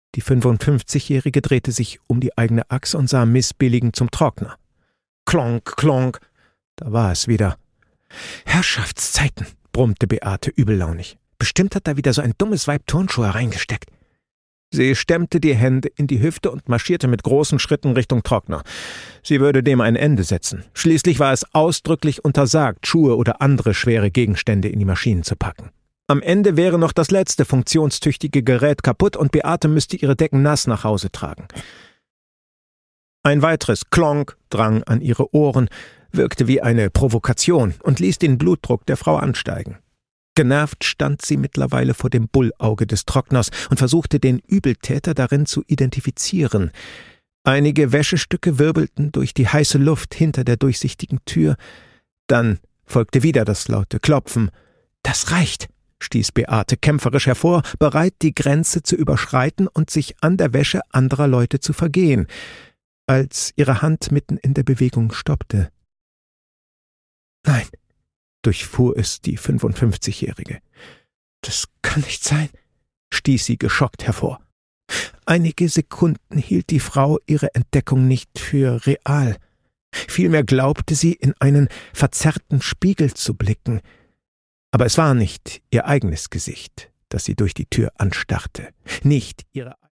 Die 55-Jährige drehte sich um die eigene Achse und sah missbilligend zum Trockner. Klonk, klonk, da war es wieder. »Herrschaftszeiten«, brummte Beate übellaunig. »Bestimmt hat da wieder so ein dummes Weib Turnschuhe reingesteckt.« Sie stemmte die Hände in die Hüfte und marschierte mit großen Schritten Richtung Trockner. Sie würde dem ein Ende setzen. Schließlich war es ausdrücklich untersagt, Schuhe oder andere schwere Gegenstände in die Maschinen zu packen. Am Ende wäre noch das letzte funktionstüchtige Gerät kaputt und Beate müsste ihre Decken nass nach Hause tragen. Ein weiteres Klonk drang an ihre Ohren, wirkte wie eine Provokation und ließ den Blutdruck der Frau ansteigen. Genervt stand sie mittlerweile vor dem Bullauge des Trockners und versuchte, den Übeltäter darin zu identifizieren. Einige Wäschestücke wirbelten durch die heiße Luft hinter der durchsichtigen Tür. Dann folgte wieder das laute Klopfen. »Das reicht«, stieß Beate kämpferisch hervor, bereit, die Grenze zu überschreiten und sich an der Wäsche anderer Leute zu vergehen, als ihre Hand mitten in der Bewegung stoppte. »Nein«, durchfuhr es die 55-Jährige. »Das kann nicht sein«, stieß sie geschockt hervor. Einige Sekunden hielt die Frau ihre Entdeckung nicht für real. Vielmehr glaubte sie, in einen verzerrten Spiegel zu blicken. Aber es war nicht ihr eigenes Gesicht, das sie durch die Tür anstarrte, nicht ihre